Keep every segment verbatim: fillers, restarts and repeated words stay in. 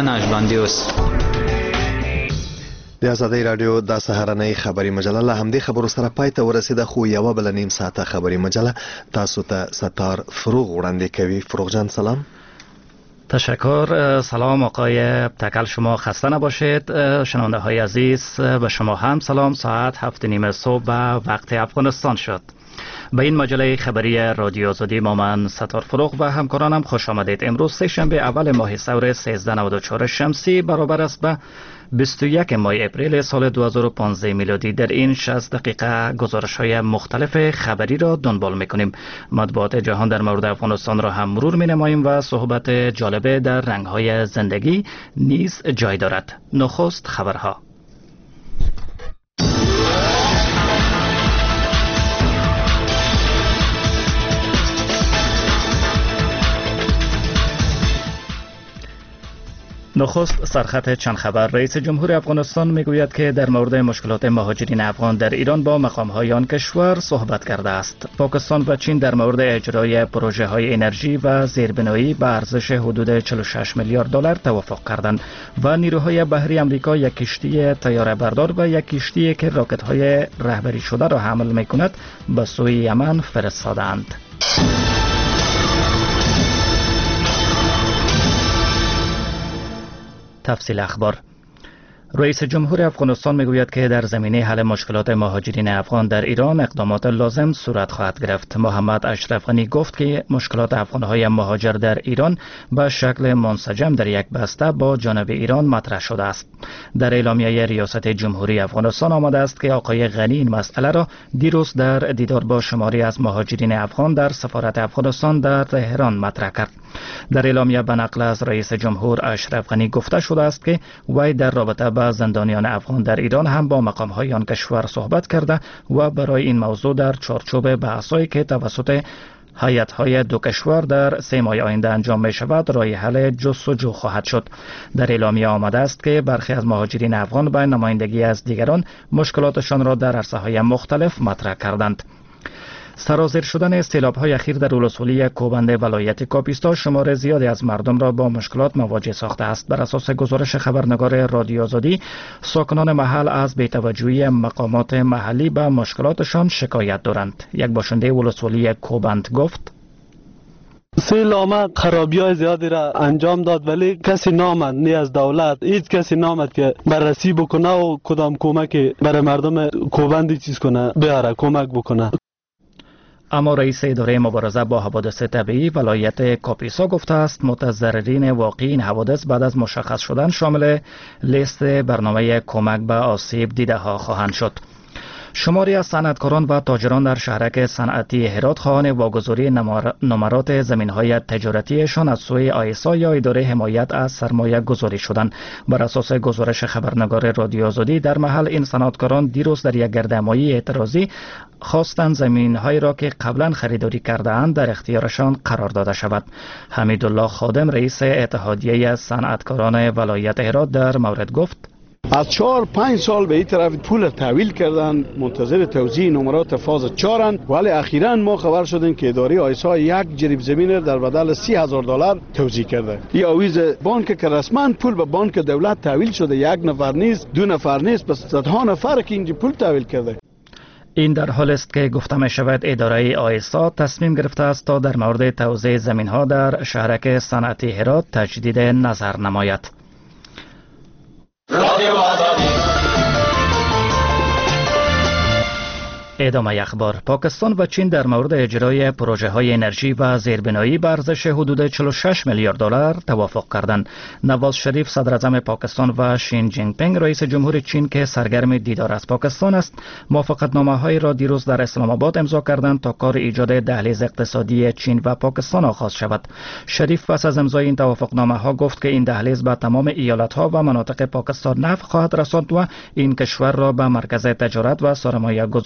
نقشبندی د آزادۍ رادیو د سهارنۍ خبري مجله له همدې خبرو سره پای ته ورسېده، خو یوه بله نیم ساعته خبري مجله تاسو ته ستار فروغ وړاندې کوي. فروغ جان سلام. تشکر. سلام آقای تکل، شما خسته نباشید. شنونده های عزیز به شما هم سلام. ساعت هفت نیم صبح و وقت افغانستان شد. به این مجله خبری رادیو آزادی ما من ستار فروغ و همکارانم خوش آمدید. امروز سه شنبه اول ماه سور سیزده نود و چهار شمسی برابر است به بیست و یک ماه اپریل سال دو هزار و پانزده میلادی. در این شصت دقیقه گزارش های مختلف خبری را دنبال میکنیم. مطبوعات جهان در مورد افغانستان را هم مرور می نماییم و صحبت جالبه در رنگ های زندگی نیز جای دارد. نخست خبرها. نخست سرخط چند خبر. رئیس جمهور افغانستان میگوید که در مورد مشکلات مهاجرین افغان در ایران با مقام‌های آن کشور صحبت کرده است. پاکستان و چین در مورد اجرای پروژه های انرژی و زیربنایی به ارزش حدود چهل و شش میلیارد دلار توافق کردند و نیروهای بحری آمریکا یک کشتی طیاره بردار و یک کشتی که راکت های رهبری شده را حمل میکند به سوی یمن فرستادند. تفصیل اخبار. رئیس جمهور افغانستان میگوید که در زمینه حل مشکلات مهاجرین افغان در ایران اقدامات لازم صورت خواهد گرفت. محمد اشرف غنی گفت که مشکلات افغانهای مهاجر در ایران به شکل منسجم در یک بسته با جانب ایران مطرح شده است. در اعلامیه ریاست جمهوری افغانستان آمده است که آقای غنی این مسئله را دیروز در دیدار با شماری از مهاجرین افغان در سفارت افغانستان در تهران مطرح کرد. در اعلامیه به نقل از رئیس جمهور اشرف غنی گفته شده است که وی در رابطه با زندانیان افغان در ایران هم با مقام‌های آن کشور صحبت کرده و برای این موضوع در چارچوب بحث‌هایی که توسط هیئت‌های دو کشور در سه ماه آینده انجام می شود راه حل جستجو خواهد شد. در اعلامیه آمده است که برخی از مهاجرین افغان به نمایندگی از دیگران مشکلاتشان را در عرصه‌های مختلف مطرح کردند. سرازیر شدن سیلاب‌های اخیر در ولسوالی کوبند ولایت کاپیستا شمار زیادی از مردم را با مشکلات مواجه ساخته است. بر اساس گزارش خبرنگار رادیو آزادی، ساکنان محل از بی‌توجهی مقامات محلی به مشکلاتشان شکایت دارند. یک باشنده ولسوالی کوبند گفت: سیل آمد، خرابی‌های زیادی را انجام داد، ولی کسی نامد، نه از دولت هیچ کسی نامد که بررسی بکنه و کدام کمکی برای مردم کوبند چیز کنه، بیاره کمک بکنه. اما رئیس اداره مبارزه با حوادث طبیعی ولایت کاپیسا گفته است متضررین واقعی این حوادث بعد از مشخص شدن شامل لیست برنامه کمک به آسیب دیده ها خواهند شد. شماری از صنعتکاران و تاجران در شهرک صنعتی هرات خواهان واگذاری نمرات زمین‌های تجارتیشان از سوی آیسا یا اداره حمایت از سرمایه گذاری شدند. بر اساس گزارش خبرنگار رادیو آزادی، در محل این صنعتکاران دیروز در یک گردهمایی اعتراضی خواستند زمین‌هایی را که قبلا خریداری کرده‌اند در اختیارشان قرار داده شود. حمیدالله خادم رئیس اتحادیه صنعتکاران ولایت هرات در مورد گفت: از چهار پنج سال به این طرف پول تحویل کردن، منتظر توزیع نمرات فاز چهارن، ولی اخیراً ما خبر شدیم که اداره آیسا یک جریب زمین در بدل سی هزار دلار توزیع کرده. این آویز بانک که رسما پول به بانک دولت تحویل شده، یک نفر نیست، دو نفر نیست، بس صدها نفر که اینجا پول تحویل کرده. این در حال است که گفته می شود اداره آیسا تصمیم گرفته است تا در مورد توزیع زمین ها در شهرک صنعتی هرات تجدید نظر نماید. ادامه اخبار. پاکستان و چین در مورد اجرای پروژه های انرژی و زیربنایی به ارزش حدود چهل و شش میلیارد دلار توافق کردند. نواز شریف صدر اعظم پاکستان و شین جینگ پینگ رئیس جمهور چین که سرگرم دیدار از پاکستان است، موافقتنامه های را دیروز در اسلام آباد امضا کردند تا کار ایجاد دهلیز اقتصادی چین و پاکستان آغاز شود. شریف پس از امضای این توافقنامه ها گفت که این دهلیز به تمام ایالت ها و مناطق پاکستان نفع خواهد رساند و این کشور را به مرکز تجارت و سرمایه گذاری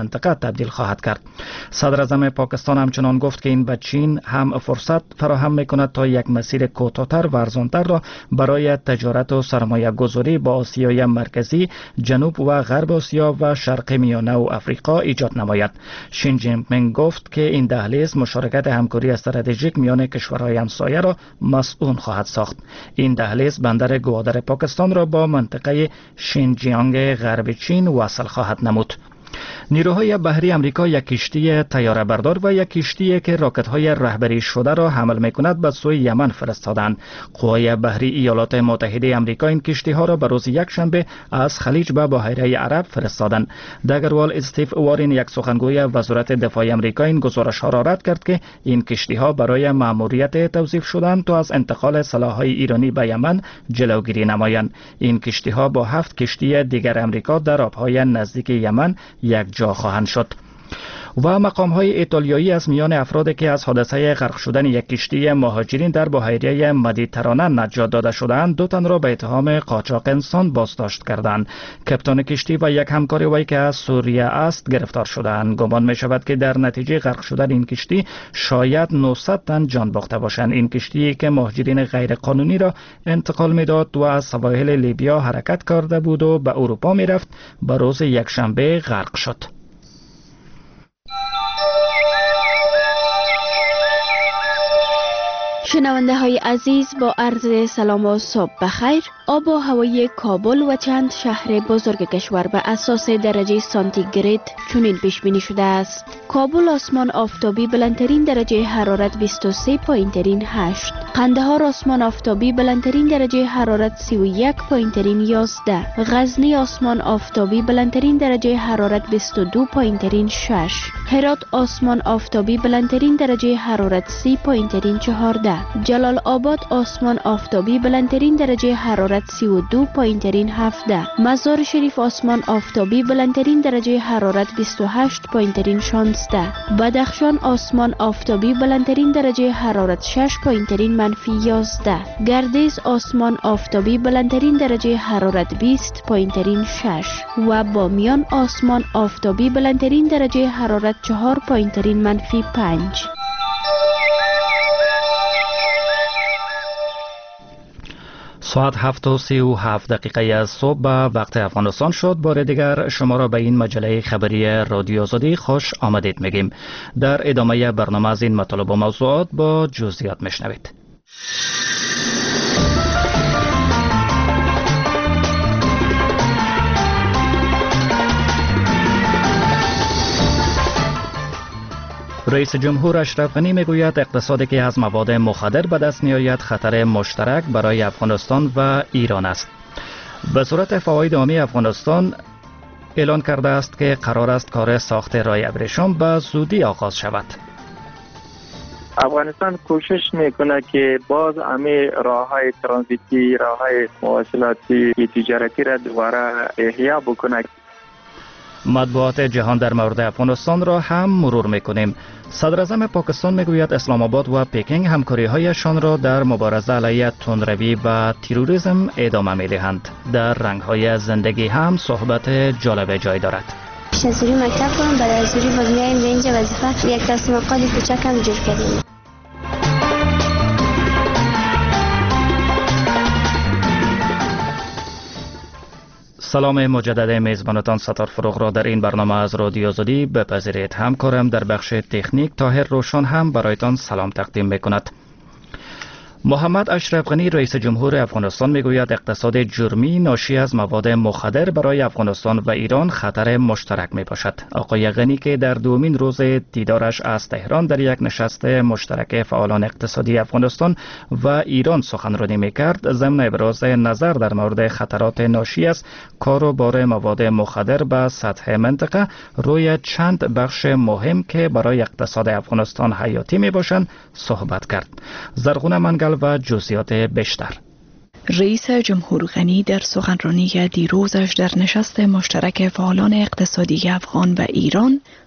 منطقه تبدیل خواهد کرد. صدر اعظم پاکستان همچنان گفت که این به چین هم فرصت فراهم می‌کند تا یک مسیر کوتاه‌تر و ارزان‌تر را برای تجارت و سرمایه گذاری با آسیای مرکزی، جنوب و غرب آسیا و شرق میانه و افریقا ایجاد نماید. شین جین پینگ گفت که این دهلیز مشارکت همکاری استراتژیک میان کشورهای همسایه را مسئول خواهد ساخت. این دهلیز بندر گوادر پاکستان را با منطقه شینجیانگ غرب چین وصل خواهد نمود. نیروهای بحری امریکا یک کشتی طیاره بردار و یک کشتی که راکت‌های رهبری شده را حمل می‌کند به سوی یمن فرستادند. قوای بحری ایالات متحده امریکا این کشتی‌ها را به روز یکشنبه از خلیج به بحیره عرب فرستادند. دگروال استیو وارین، یک سخنگوی وزارت دفاع امریکا، این گزارش‌ها را رد کرد که این کشتی‌ها برای مأموریت توظیف شدند تا از انتقال سلاح‌های ایرانی به یمن جلوگیری نمایند. این کشتی‌ها با هفت کشتی دیگر امریکا در آب‌های نزدیک یمن یک جا خواهند شد. و مقام‌های ایتالیایی از میان افرادی که از حادثه غرق شدن یک کشتی مهاجرین در بحیره مدیترانه نجات داده شدند، دو تن را به اتهام قاچاق انسان بازداشت کردند. کپتان کشتی و یک همکار وی که از سوریه است گرفتار شدند. گمان می شود که در نتیجه غرق شدن این کشتی شاید نهصد تن جان باخته باشند. این کشتی که مهاجرین غیر قانونی را انتقال میداد و از سواحل لیبیا حرکت کرده بود و به اروپا می رفت، به روز یکشنبه غرق شد. شنونده های عزیز، با عرض سلام و صبح بخیر. آب و هوای کابل و چند شهر بزرگ کشور به اساس درجه سانتیگراد چنین پیش بینی شده است: کابل آسمان آفتابی بلندترین درجه حرارت بیست و سه پایین ترین هشت، قندهار آسمان آفتابی بلندترین درجه حرارت سی و یک پایین ترین یازده، غزنی آسمان آفتابی بلندترین درجه حرارت بیست و دو پایین ترین شش، هرات آسمان آفتابی بلندترین درجه حرارت سی پایین ترین چهارده، جلال آباد آسمان آفتابی بلندترین درجه حرارت سی و دو پایین ترین هفده، مزار شریف آسمان آفتابی بلندترین درجه حرارت بیست و هشت پایین ترین شانزده، بدخشان آسمان آفتابی بلندترین درجه حرارت شش پایین ترین منفی یازده، گردیز آسمان آفتابی بلندترین درجه حرارت بیست پایین ترین شش و بامیان آسمان آفتابی بلندترین درجه حرارت چهار پایین ترین منفی پنج. ساعت هفت و سی و هفت دقیقه از صبح به وقت افغانستان شد. بار دیگر شما را به این مجله خبری رادیو آزادی خوش آمدید میگیم. در ادامه برنامه از این مطالب و موضوعات با جزئیات میشنوید. رئیس جمهور اشرف غنی میگوید اقتصادی که از مواد مخدر به دست میآید خطر مشترک برای افغانستان و ایران است. به صورت فواید عامی افغانستان اعلان کرده است که قرار است کار ساخت راه ابریشم به زودی آغاز شود. افغانستان کوشش میکنه که باز همه راههای ترانزیتی، راههای مواصلاتی تجارتی را دوباره احیا بکنه. مطبوعات جهان در مورد افغانستان را هم مرور میکنیم. صدر اعظم پاکستان میگوید اسلام آباد و پکینگ همکاری‌هایشان را در مبارزه علیه تندروی و تروریسم ادامه میدهند. در رنگ‌های زندگی هم صحبت جالب جای دارد. شنسوری مکتب کنم، بعد از سوری باز میایم به اینجا وظیفه یک دست مقالی کوچک هم جور کردیم. سلام مجدد میزبانتان ستار فروغ را در این برنامه از رادیو آزادی بپذیرید. همکارم در بخش تکنیک طاهر روشن هم برایتان سلام تقدیم میکند. محمد اشرف غنی رئیس جمهور افغانستان میگوید اقتصاد جرمی ناشی از مواد مخدر برای افغانستان و ایران خطر مشترک می باشد. آقای غنی که در دومین روز دیدارش از تهران در یک نشست مشترک فعالان اقتصادی افغانستان و ایران سخنرانی میکرد، ضمن ابراز نظر در مورد خطرات ناشی از کار و بار مواد مخدر به سطح منطقه روی چند بخش مهم که برای اقتصاد افغانستان حیاتی می باشند صحبت کرد. زرغون منگل و جزئیات بیشتر. رئیس جمهور غنی در سخنرانی دیروزش در نشست مشترک فعالان اقتصادی افغان و ایران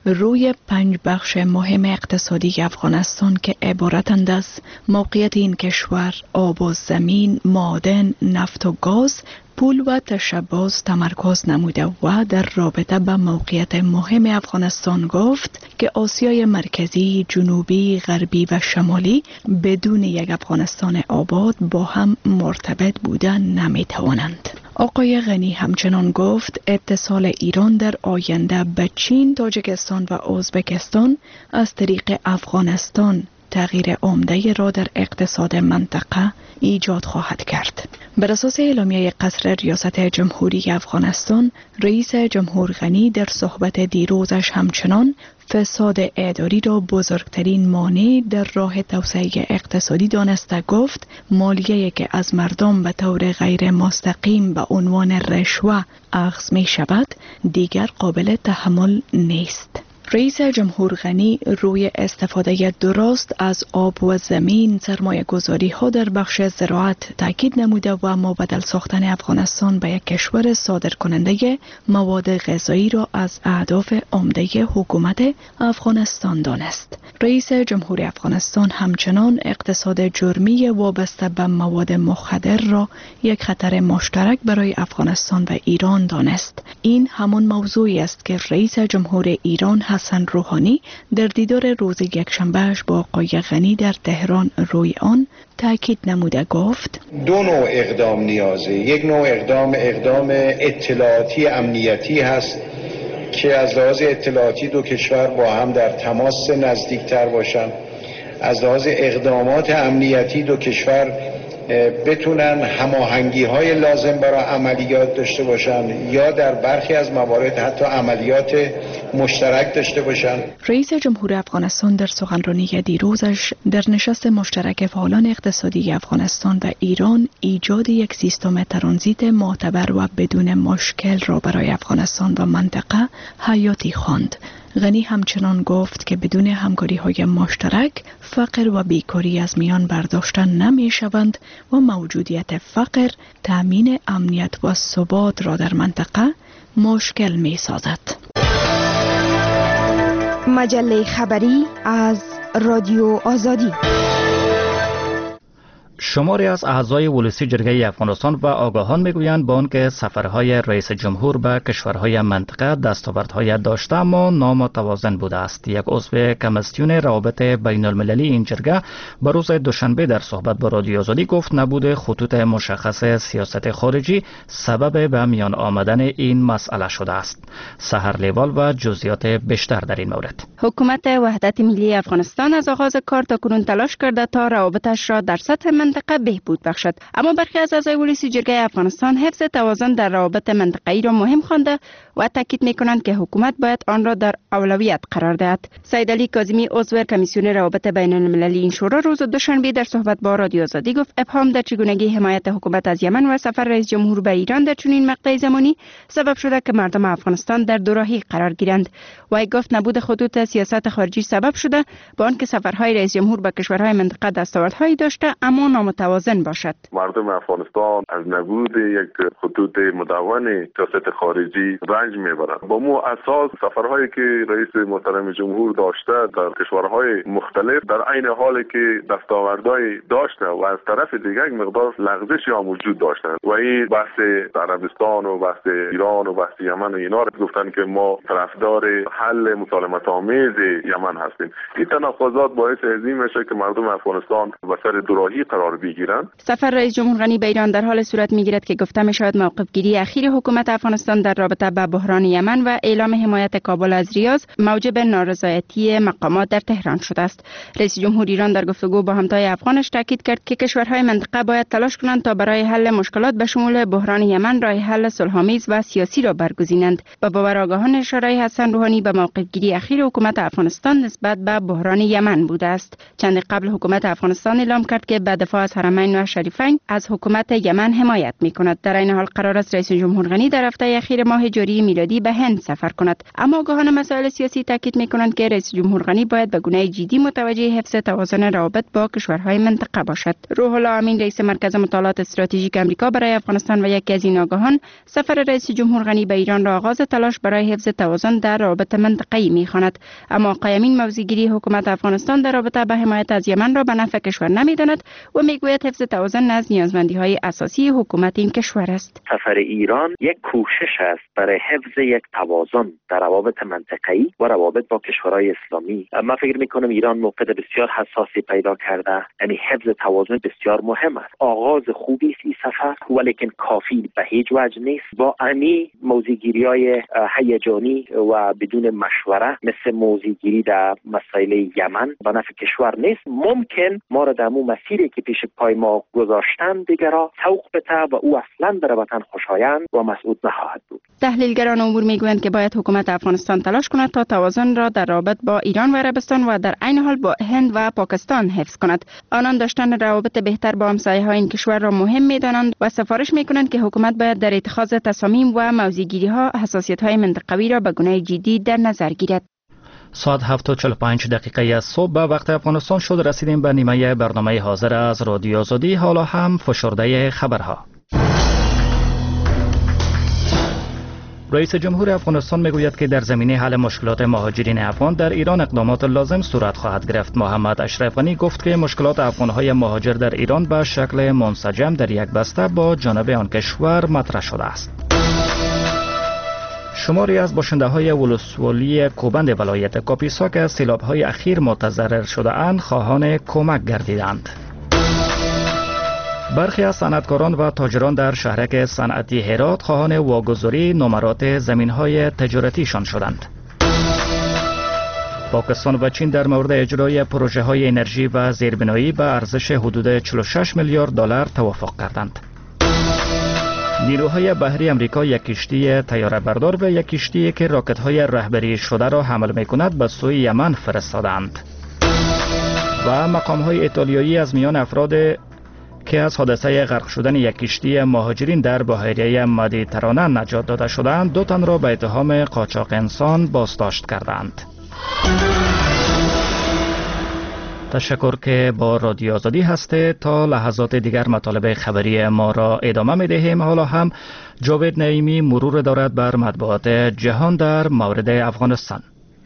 روی پنج بخش مهم اقتصادی افغانستان که عبارتند از موقعیت این کشور، آب و زمین، معدن، نفت و گاز، پول و تشباز تمرکز نموده و در رابطه با موقعیت مهم افغانستان گفت که آسیای مرکزی، جنوبی، غربی و شمالی بدون یک افغانستان آباد با هم مرتبط بودن نمی توانند. آقای غنی همچنان گفت اتصال ایران در آینده به چین، تاجیکستان و ازبکستان از طریق افغانستان تغییر عمده را در اقتصاد منطقه ایجاد خواهد کرد. بر اساس اعلامیه قصر ریاست جمهوری افغانستان، رئیس جمهور غنی در صحبت دیروزش همچنان فساد اداری را بزرگترین مانع در راه توسعه اقتصادی دانسته گفت مالیه‌ای که از مردم به طور غیر مستقیم به عنوان رشوه اخذ می شود دیگر قابل تحمل نیست. رئیس جمهور غنی روی استفاده درست از آب و زمین، سرمایه گذاری ها در بخش زراعت تاکید نموده و مبادل ساختن افغانستان به یک کشور صادر کننده مواد غذایی را از اهداف عمده حکومت افغانستان دانست. رئیس جمهور افغانستان همچنان اقتصاد جرمی وابسته به مواد مخدر را یک خطر مشترک برای افغانستان و ایران دانست. این همان موضوعی است که رئیس جمهور ایران حسن روحانی در دیدار روز یکشنبهش با آقای غنی در تهران روی آن تاکید نموده گفت دو نوع اقدام نیازه. یک نوع اقدام اقدام اطلاعاتی امنیتی هست که از لحاظ اطلاعاتی دو کشور با هم در تماس نزدیکتر باشن. از لحاظ اقدامات امنیتی دو کشور بتونن هماهنگی های لازم برای عملیات داشته باشن یا در برخی از موارد حتی عملیات مشترک داشته باشن. رئیس جمهور افغانستان در سخنرانی دیروزش در نشست مشترک فعالان اقتصادی افغانستان و ایران ایجاد یک سیستم ترانزیت معتبر و بدون مشکل را برای افغانستان و منطقه حیاتی خواند. غنی همچنان گفت که بدون همکاری های مشترک فقر و بیکاری از میان برداشتن نمی شوند و موجودیت فقر تامین امنیت و ثبات را در منطقه مشکل می سازد. مجله خبری از رادیو آزادی. شماری از اعضای ولسی جرگه افغانستان و آگاهان میگویند با آنکه سفرهای رئیس جمهور به کشورهای منطقه دستاوردهای داشته اما نامتوازن بوده است. یک عضو کمیسیون روابط بین المللی این جرگه به روز دوشنبه در صحبت با رادیو آزادی گفت نبود خطوط مشخص سیاست خارجی سبب به میان آمدن این مسئله شده است. سحر لیوال و جزئیات بیشتر در این مورد. حکومت وحدت ملی افغانستان از آغاز کار تا کنون تلاش کرده تا روابطش را در سطح منطقه بهبود بخشد، اما برخی از اعضای ولسی جرگه افغانستان حفظ توازن در روابط منطقه‌ای را مهم خوانده و تاکید می‌کنند که حکومت باید آن را در اولویت قرار دهد. سید علی کاظمی عضو کمیسیون روابط بین المللی این شورا روز دوشنبه در صحبت با رادیو آزادی گفت ابهام در چگونگی حمایت حکومت از یمن و سفر رئیس جمهور به ایران در چنین مقطع زمانی سبب شده که مردم افغانستان در دوراهی قرار گیرند. و گفت نبود خطوط سیاست خارجی سبب شده با آنکه سفرهای رئیس جمهور به کشورهای منطقه دستاوردهایی داشته اما نامتوازن باشد. مردم افغانستان از نبود یک خطوط مدون سیاست خارجی رنج میبرند. با مو اساس سفرهایی که رئیس محترم جمهور داشته در کشورهای مختلف در عین حالی که دستاوردهای داشته و از طرف دیگر یک مقدار لغزشی هم وجود داشتند و این بحث عربستان و بحث ایران و بحث یمن و اینا رو گفتن که ما طرفدار حل مسالمت آمیز یمن هستیم. این تناقضات باعث عظیم میشه که مردم افغانستان به سر دوراهی قرار بگیرند. سفر رئیس جمهور غنی به ایران در حال صورت میگیرد که گفته می شود موقف گیری اخیر حکومت افغانستان در رابطه با بحران یمن و اعلام حمایت کابل از ریاض موجب نارضایتی مقامات در تهران شده است. رئیس جمهور ایران در گفتگو با همتای افغانش تاکید کرد که کشورهای منطقه باید تلاش کنند تا برای حل مشکلات به شمول بحران یمن راه حل صلح‌آمیز و سیاسی را برگزینند. با باور آگاهان اشاره حسن روحانی به موقف گیری اخیر حکومت افغانستان نسبت به بحران یمن بوده است. چند قبل حکومت افغانستان اعلام کرد که به دفاع دفاع از حرمین و شریفین از حکومت یمن حمایت می‌کند. در این حال قرار است رئیس جمهور غنی در هفته اخیر ماه جاری میلادی به هند سفر کند، اما آگاهان مسائل سیاسی تاکید می‌کنند که رئیس جمهور غنی باید به گونه جدی متوجه حفظ توازن روابط با کشورهای منطقه باشد. روح الله امین رئیس مرکز مطالعات استراتژیک آمریکا برای افغانستان و یکی از این آگاهان سفر رئیس جمهور غنی به ایران را آغاز تلاش برای حفظ توازن در روابط منطقه‌ای می‌خواند. اما آقای امین موضع‌گیری حکومت افغانستان در رابطه با حمایت از یمن را به نفع کشور نمی‌داند و می‌گوید حفظ توازن از نیازمندی‌های اساسی حکومت این کشور است. سفر ایران یک کوشش است برای حفظ یک توازن در روابط منطقه‌ای و روابط با کشورهای اسلامی. من فکر می‌کنم ایران موقع بسیار حساسی پیدا کرده، یعنی حفظ توازن بسیار مهم است. آغاز خوبی است این سفر، ولیکن کافی به هیچ وجه نیست. با امی موضع‌گیری‌های هیجانی و بدون مشوره مثل موضع‌گیری در مسائل یمن به نفع کشور نیست. ممکن ما را در مو مسیری که پیش پای ما گذاشتن دیگرها سوق بده و او اصلا در وطن خوشایند و مسعود نخواهد بود. تحلیلگران امور میگویند که باید حکومت افغانستان تلاش کند تا توازن را در رابط با ایران و عربستان و در عین حال با هند و پاکستان حفظ کند. آنان داشتن روابط بهتر با همسایه‌های این کشور را مهم می‌دانند و سفارش می‌کنند که حکومت باید در اتخاذ تصامیم و موضع‌گیری‌ها حساسیت‌های منطقوی را به گونه جدی در نظر گیرد. ساعت هفت و چهل و پنج دقیقه از صبح به وقت افغانستان شد. رسیدیم به نیمه برنامه حاضر از رادیو آزادی. حالا هم فشرده خبرها. رئیس جمهور افغانستان میگوید که در زمینه حل مشکلات مهاجرین افغان در ایران اقدامات لازم صورت خواهد گرفت. محمد اشرف غنی گفت که مشکلات افغان‌های مهاجر در ایران به شکل منسجم در یک بسته با جانب آن کشور مطرح شده است. شماری از باشنده‌های ولسوالی کوبند ولایت کاپیسا که از سیلاب‌های اخیر متضرر شده‌اند خواهان کمک گردیدند. برخی از صنعتکاران و تاجران در شهرک صنعتی هرات خواهان واگذاری نمرات زمین‌های تجارتیشان شدند. پاکستان و چین در مورد اجرای پروژه‌های انرژی و زیربنایی به ارزش حدود چهل و شش میلیارد دلار توافق کردند. نیروهای بحری امریکا یک کشتی طیاره بردار و یک کشتی که راکت‌های رهبری شده را حمل می‌کند به سوی یمن فرستادند. و مقام‌های ایتالیایی از میان افراد که از حادثه غرق شدن یک کشتی مهاجرین در بحیره مدیترانه نجات داده شدند دو تن را به اتهام قاچاق انسان بازداشت کردند. تشکر که با رادیو آزادی هسته. تا لحظات دیگر مطالب خبری ما را ادامه می دهیم. حالا هم جاوید نعیمی مرور دارد بر مطبوعات جهان در مورد افغانستان.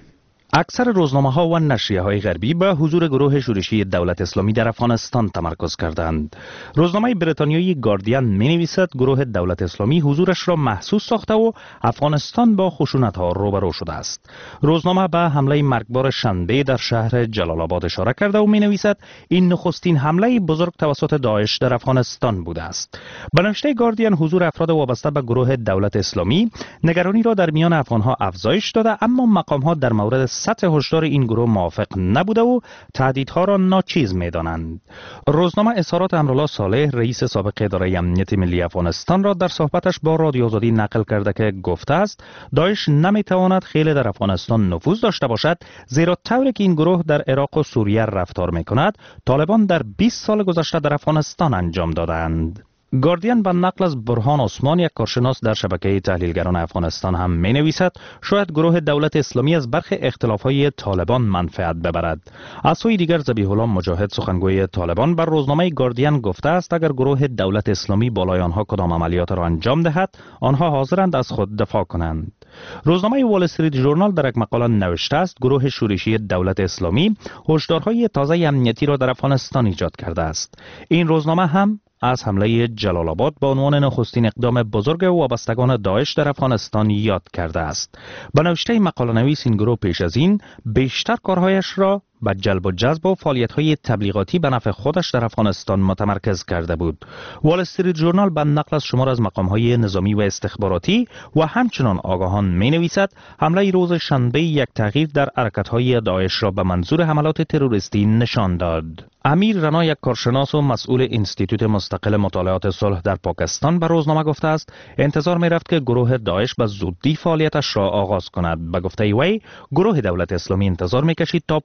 اکثر روزنامه‌ها و نشریه‌های غربی به حضور گروه شورشی دولت اسلامی در افغانستان تمرکز کردند. روزنامه بریتانیایی گاردین می‌نویسد گروه دولت اسلامی حضورش را محسوس ساخته و افغانستان با خشونت‌ها روبرو شده است. روزنامه به حمله مرگبار شنبه در شهر جلال آباد اشاره کرده و می‌نویسد این نخستین حمله بزرگ توسط داعش در افغانستان بوده است. به نوشته گاردین حضور افراد وابسته به گروه دولت اسلامی نگرانی را در میان افغان‌ها افزایش داده، اما مقام‌ها در مورد سطح هشدار این گروه موافق نبوده و تهدیدها را ناچیز می‌دانند. روزنامه اظهارات امرالله صالح رئیس سابق اداره امنیت ملی افغانستان را در صحبتش با رادیو آزادی نقل کرده که گفته است داعش نمی‌تواند خیلی در افغانستان نفوذ داشته باشد، زیرا طوری که این گروه در عراق و سوریه رفتار می‌کند طالبان در بیست سال گذشته در افغانستان انجام دادند. گاردین به نقل از برهان عثمان یک کارشناس در شبکه تحلیلگران افغانستان هم می نویسد شاید گروه دولت اسلامی از برخی اختلاف‌های طالبان منفعت ببرد. از سوی دیگر ذبیح الله مجاهد سخنگوی طالبان بر روزنامه گاردین گفته است اگر گروه دولت اسلامی بالای آنها کدام عملیات را انجام دهد آنها حاضرند از خود دفاع کنند. روزنامه وال استریت ژورنال در یک مقاله نوشته است گروه شورشی دولت اسلامی هشدارهای تازه امنیتی را در افغانستان ایجاد کرده است. این روزنامه هم از حمله جلال آباد به عنوان نخستین اقدام بزرگ وابستگان داعش در افغانستان یاد کرده است. به نوشته مقاله نویس این گروه پیش از این بیشتر کارهایش را به جلب و جذب و فعالیت‌های تبلیغاتی به نفع خودش در افغانستان متمرکز کرده بود. وال استریت ژورنال به نقل از شمار از مقام‌های نظامی و استخباراتی و همچنان آگاهان می‌نویسد حمله روز شنبه یک تغییر در حرکت‌های داعش را به منظور حملات تروریستی نشان داد. امیر رنا یک کارشناس و مسئول انستیتوت مستقل مطالعات صلح در پاکستان به روزنامه گفته است انتظار می‌رفت که گروه داعش به زودی فعالیتش را آغاز کند. به گفته وی گروه دولت اسلامی انتظار می‌کشید تا پاهایش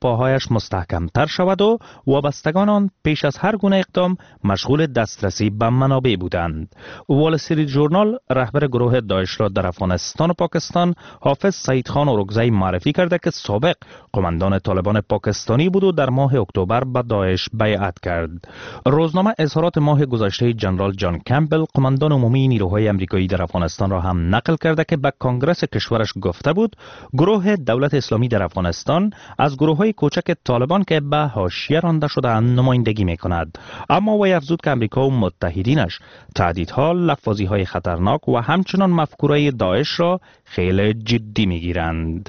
ساختش مستحکمتر شود و وابستگان آن پیش از هر گونه اقدام مشغول دسترسی به منابع بودند. وال استریت ژورنال رهبر گروه داعش را در افغانستان و پاکستان حافظ سعید خان اورکزی معرفی کرده که سابق قماندان طالبان پاکستانی بود و در ماه اکتبر به داعش بیعت کرد. روزنامه اظهارات ماه گذشته جنرال جان کمپبل قماندان عمومی نیروهای آمریکایی در افغانستان را هم نقل کرده که به کانگرس کشورش گفته بود گروه دولت اسلامی در افغانستان از گروه‌های کوچک طالبان که به حاشیه رانده شده‌اند نمایندگی می‌کند. اما وی افزود که آمریکا و متحدینش تهدیدها، لفظی‌های خطرناک و همچنان مفکوره داعش را خیلی جدی می‌گیرند.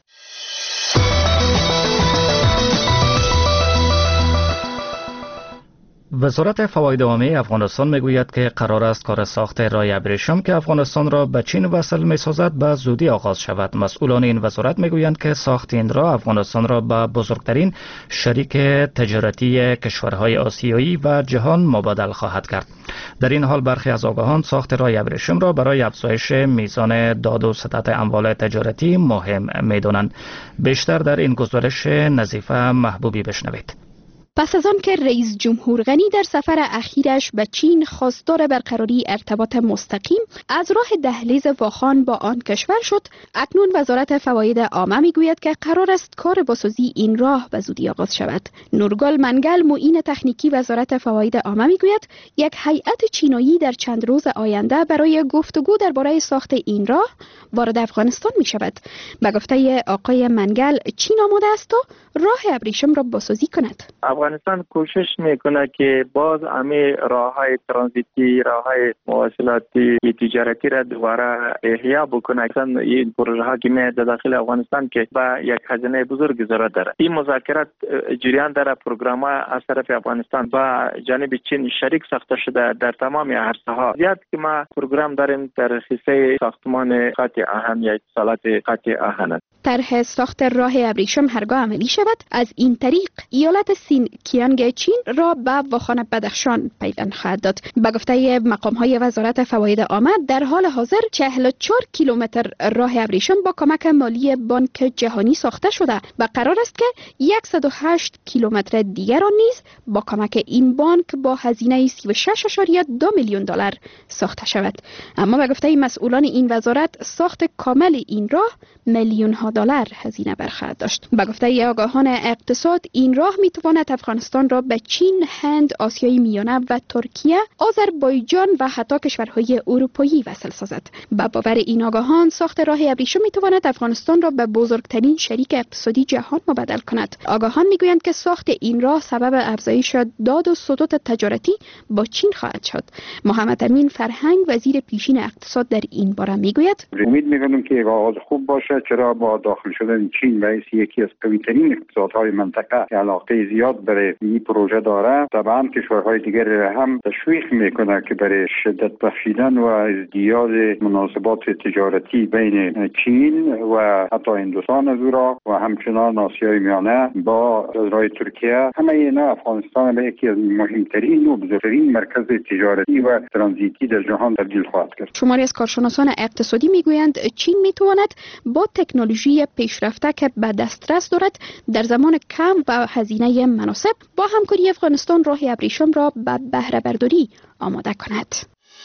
وزارت فواید عامه افغانستان میگوید که قرار است کار ساخت راه ابریشم که افغانستان را به چین وصل میسازد به زودی آغاز شود. مسئولان این وزارت میگویند که ساخت این راه افغانستان را به بزرگترین شریک تجارتی کشورهای آسیایی و جهان مبادل خواهد کرد. در این حال برخی از آگاهان ساخت راه ابریشم را برای افزایش میزان داد و ستد اموال تجارتی مهم میدانند. بیشتر در این گزارش نظیفه محبوبی بشنوید. پس از آن که رئیس جمهور غنی در سفر اخیرش به چین خواستار برقراری ارتباط مستقیم از راه دهلیز واخان با آن کشور شد، اکنون وزارت فواید عامه میگوید که قرار است کار بازسازی این راه به زودی آغاز شود. نورگل منگل معین تکنیکی وزارت فواید عامه میگوید یک هیئت چینایی در چند روز آینده برای گفتگو درباره ساخت این راه وارد افغانستان می شود. به گفته آقای منگل چین آماده است تا راه ابریشم را بازسازی کند. افغانستان کوشش میکنه که باز همه راههای ترانزیتی، راههای مواصلاتی تجارتی را دوباره احیا بکنه. اصلا این پروژه ها که میاد داخل افغانستان که با یک خزانه بزرگ ضرورت داره. این مذاکرات جریان داره. پروگرام از طرف افغانستان با جانب چین شریک ساخته شده در تمام عرصه ها. زیاد که ما پروگرام داریم در حصه ساختمان قطع آهن یا اتصالات قطع آهن. طرح ساخت راه ابریشم هرگاه عملی شود، از این طریق ایالت سین کیانگ چین را به واخان بدخشان پیوند خواهد داد. به گفته مقام‌های وزارت فواید عامه در حال حاضر چهل و چهار کیلومتر راه ابریشم با کمک مالی بانک جهانی ساخته شده و قرار است که صد و هشت کیلومتر دیگر آن نیز با کمک این بانک با هزینه سی و شش ممیز دو میلیون دلار ساخته شود. اما به گفته مسئولان این وزارت ساخت کامل این راه میلیون ها دلار هزینه برخواهد داشت. به گفته آگاهان اقتصاد این راه میتواند افغانستان را به چین، هند، آسیای میانه و ترکیه، آذربایجان و حتی کشورهای اروپایی وصل سازد. به باور این آگاهان ساخت راه ابریشم میتواند افغانستان را به بزرگترین شریک اقتصادی جهان مبادل کند. آگاهان میگویند که ساخت این راه سبب افزایش داد و ستد تجارتی با چین خواهد شد. محمد امین فرهنگ وزیر پیشین اقتصاد در این باره میگوید امید میکنم که آغاز خوب باشه، چرا با داخل شدن چین رئیس یکی از قوی‌ترین اقتصادهای منطقه که علاقه زیاد برای این پروژه داره، طبعا کشورهای دیگر هم تشویق میکنه که برای شدت بخشیدن و ازدیاد مناسبات تجارتی بین چین و حتی هندوستان از او را و همچنان آسیای میانه با راه ترکیه، همه اینا افغانستان به یکی از مهمترین و بزرگترین مرکز تجارتی و ترانزیتی در جهان تبدیل خواهد کرد. شماری از کارشناسان اقتصادی میگویند چین میتواند با تکنولوژی پیشرفته که به دسترس دارد در زمان کم و هزینه مناسب با همکاری افغانستان راه ابریشم را به بهره برداری آماده کند.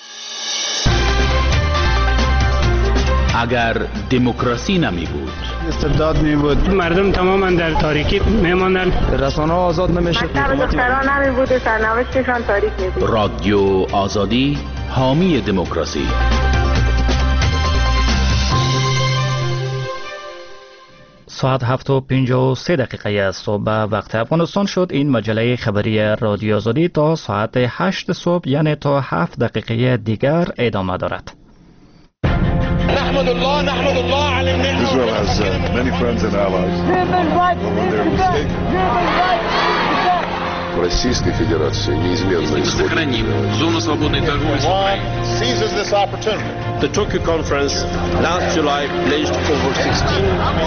اگر دموکراسی نمی بود، استبداد می بود، مردم تماما در تاریکی می ماندن، رسانه ها آزاد نمی شد، دختران نمی بود، سرنوشتشان تاریک می بود. رادیو آزادی حامی دموکراسی. ساعت هفت و پنجاه و سه دقیقه از صبح وقت افغانستان شد. این مجله خبری رادیو آزادی تا ساعت هشت صبح یعنی تا هفت دقیقه دیگر ادامه دارد. نحمد الله نحمد الله علی النعمة. Israel has uh, many friends and allies. В Российской Федерации неизменно исходит. Сохраним зону свободной торговли с Украиной. Seizes this opportunity. The Tokyo conference last July pledged over sixteen.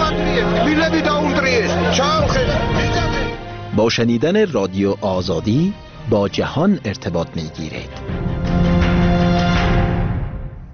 با شنیدن رادیو آزادی با جهان ارتباط می‌گیرید.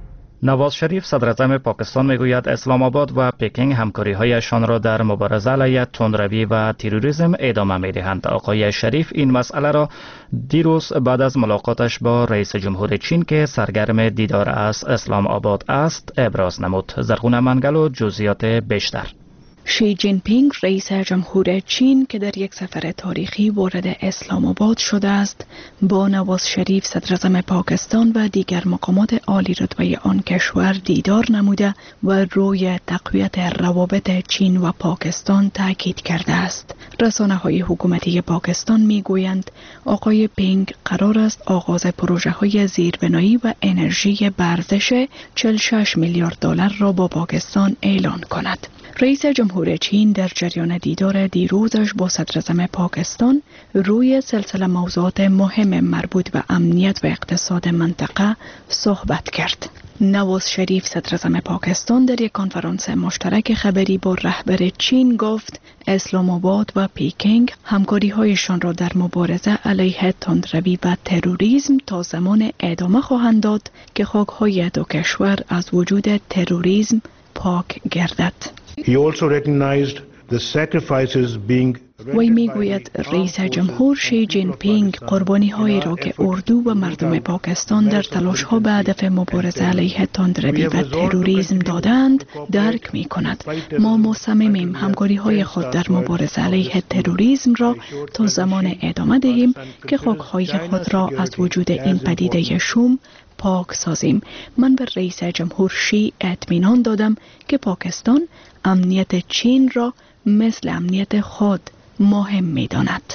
نواز شریف صدر اعظم پاکستان میگوید اسلام آباد و پکینگ همکاری‌هایشان را در مبارزه علیه تندروی و تروریسم ادامه می‌دهند. آقای شریف این مسئله را دیروز بعد از ملاقاتش با رئیس جمهور چین که سرگرم دیدار از اسلام آباد است ابراز نمود. زرغون منگلو جزئیات بیشتر. شی جین پینگ رئیس جمهور چین که در یک سفر تاریخی وارد اسلام آباد شده است با نواز شریف صدر اعظم پاکستان و دیگر مقامات عالی رتبه آن کشور دیدار نموده و روی تقویت روابط چین و پاکستان تاکید کرده است. رسانه‌های حکومتی پاکستان میگویند آقای پینگ قرار است آغاز پروژه های زیربنایی و انرژی برزش چهل و شش میلیارد دلار را با پاکستان اعلان کند. رئیس جمهور چین در جریان دیدار دیروزش با صدر اعظم پاکستان روی سلسله موضوعات مهم مربوط به امنیت و اقتصاد منطقه صحبت کرد. نواز شریف صدر اعظم پاکستان در یک کنفرانس مشترک خبری با رهبر چین گفت اسلام آباد و پکینگ همکاری‌هایشان را در مبارزه علیه تندروی و تروریسم تا زمان ادامه خواهند داد که خاک‌های دو کشور از وجود تروریسم پاک گردد. He also recognized the sacrifices being وی میگوید رئیس جمهور شی جین پینگ قربانی هایی را که اردو و مردم پاکستان در تلاش ها به هدف مبارزه علیه تندروی و تروریسم دادند درک می کند. ما مصممیم همکاری های خود در مبارزه علیه تروریسم را تا زمان ادامه دهیم که خاک های خود را از وجود این پدیده شوم پاک سازیم. من به رئیس جمهور شی اطمینان دادم که پاکستان امنیت چین را مثل امنیت خود مهم می داند.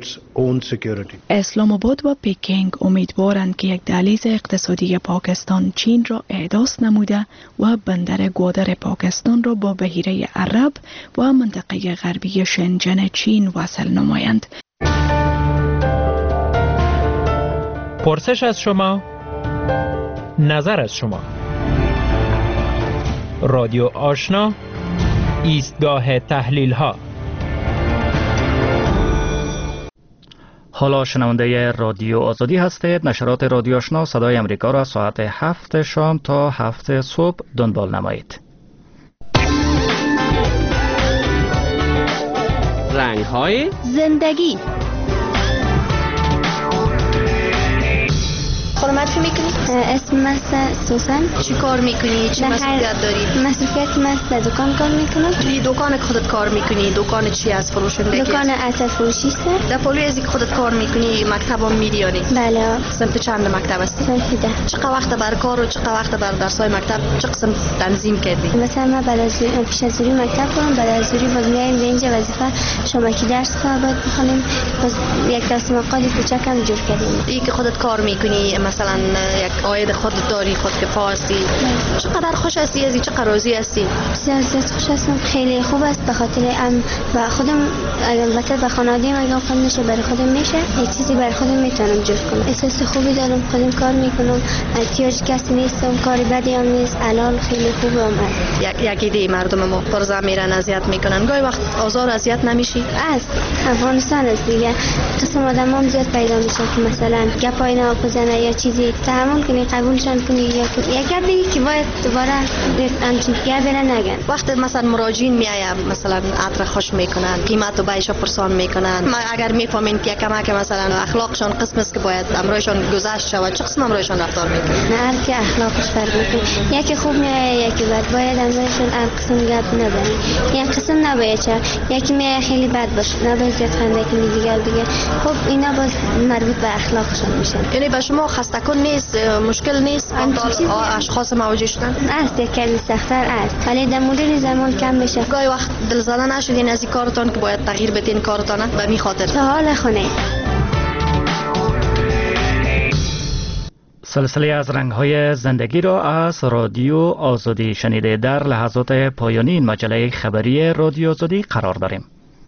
اسلام آباد و پکینگ امیدوارند که یک دهلیز اقتصادی پاکستان چین را احداث نموده و بندر گوادر پاکستان را با بحیره عرب و منطقه غربی شنجن چین وصل نمایند. پرسش از شما، نظر از شما. رادیو آشنا، ایستگاه تحلیل ها. حالا شنونده رادیو آزادی هستید. نشرات رادیو آشنا صدای امریکا را ساعت هفت شام تا هفت صبح دنبال نمایید. رنگ های زندگی. خدمت میکنی؟ اسم من سوسن. چی کار میکنی؟ چه مسئولیت داری؟ مسئولیت من در دکان کار میکنم. توی دکان خودت کار میکنی؟ دکان چی از فروشندگی؟ دکان اساس فروشی است. در پلوی از اینکه خودت کار میکنی مکتب هم میری یعنی؟ بله. سمت چند مکتب هستی؟ سمت ده. چقدر وقت بر کار و چقدر وقت بر درسای مکتب چه قسم تنظیم کردی؟ مثلا من بعد از پیش از ظهر مکتب کنم، بعد از ظهر باز میایم به اینجا وظیفه شامکی درس ها باید بخونیم. باز یک درس مقاله کوچک هم جور کردیم. این که خودت کار میکنی مثلا یک عاید خودت داری، خود کفا هستی، چقدر خوش هستی از این؟ چقدر راضی هستی؟ بسیار زیاد خوش هستم. خیلی خوب است به خاطر ام و خودم البته به خانواده‌ام اگه خودم میشه برای خودم میشه یک چیزی برای خودم میتونم جور کنم. احساس خوبی دارم، خودم کار میکنم، احتیاج کسی نیستم، کاری بدی هم نیست، الان خیلی خوبم است. یک یکی دی مردم ما پرزا میرن اذیت میکنن، گاهی وقت آزار اذیت نمیشی؟ است افغانستان است دیگه، قسم آدمام زیاد پیدا میشه که مثلا گپای نو بزنه یا چیزی تحمل کنی قبولشان کنی یا یک بگی که باید دوباره همچین گپ بره نگن. وقتی مثلا مراجعین میایم مثلا عطر خوش میکنن، قیمت و بیش پرسان میکنن، ما اگر میفهمین که کمک مثلا اخلاقشان قسم است که باید امروزشان گذشت شود، چه قسم امروزشان رفتار میکنن؟ نه هر کی اخلاقش فرق میکنه، یکی خوب میایه یکی بد، باید امروزشان هر قسم گپ نبرین. یک قسم نباید چه یکی میایه خیلی بد باشه، نباید زیاد خنده کنی دیگر دیگه. خب اینا باز مربوط به اخلاقشان میشه. یعنی به شما خسته کن نیست، مشکل نیست با اشخاص مواجه شدن؟ است یک کمی سخت‌تر است ولی در مرور زمان کم میشه. گاهی وقت دل زده نشدین از این کارتون که باید تغییر بدین کارتون به می خاطر؟ تا حال خونه. سلسله از رنگ‌های زندگی را از رادیو آزادی شنیده. در لحظات پایانی این مجله خبری رادیو آزادی قرار داریم.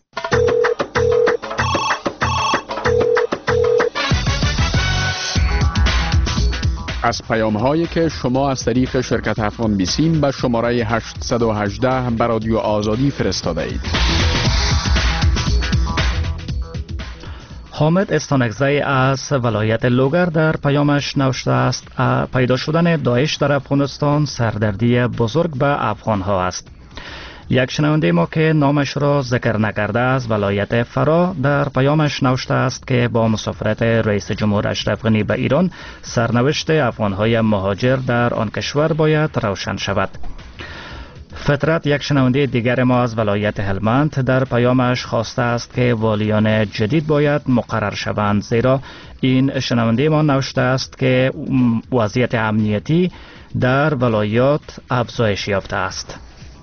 از پیام هایی که شما از طریق شرکت افغان بیسیم به شماره هشتصد و هجده به رادیو آزادی فرستاده اید. حامد استانکزی از ولایت لوگر در پیامش نوشته است پیدا شدن داعش در افغانستان سردردی بزرگ به افغان ها است. یک شنونده ما که نامش را ذکر نکرده از ولایت فرا در پیامش نوشته است که با مسافرت رئیس جمهور اشرف غنی به ایران سرنوشت افغان‌های مهاجر در آن کشور باید روشن شود. فطرت یک شنونده دیگر ما از ولایت هلمند در پیامش خواسته است که والیان جدید باید مقرر شوند، زیرا این شنونده ما نوشته است که وضعیت امنیتی در ولایات افزایش یافته است.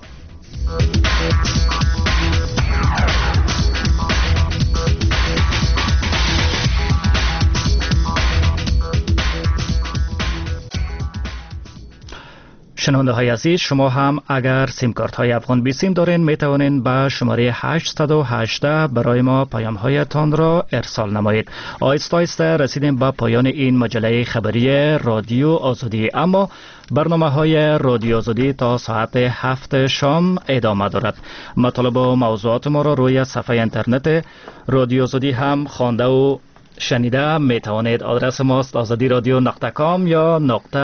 شنونده های عزیز، شما هم اگر سیم کارت های افغان بی سیم دارین می توانین به شماره هشت یک هشت برای ما پیام هایتان را ارسال نمایید. آهسته آهسته رسیدیم به پایان این مجله خبری رادیو آزادی، اما برنامه های رادیو آزادی تا ساعت هفت شام ادامه دارد. مطالب و موضوعات ما را روی صفحه اینترنت رادیو آزادی هم خوانده و شنیده می توانید. آدرس ماست آزادی رادیو نقطه کام یا نقطه